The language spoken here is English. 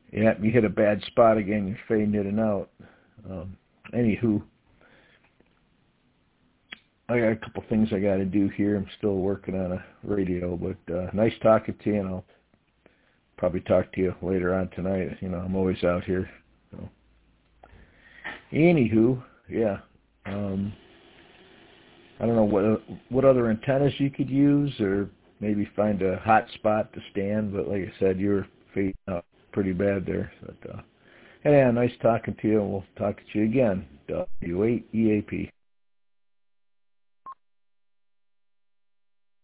Yeah, you hit a bad spot again. You're fading in and out. Anywho, I got a couple things I got to do here. I'm still working on a radio, but nice talking to you, and I'll probably talk to you later on tonight. You know, I'm always out here. So. Anywho, yeah. I don't know what other antennas you could use, or maybe find a hot spot to stand. But like I said, you were fading out pretty bad there. But yeah, nice talking to you, and we'll talk to you again. W8EAP.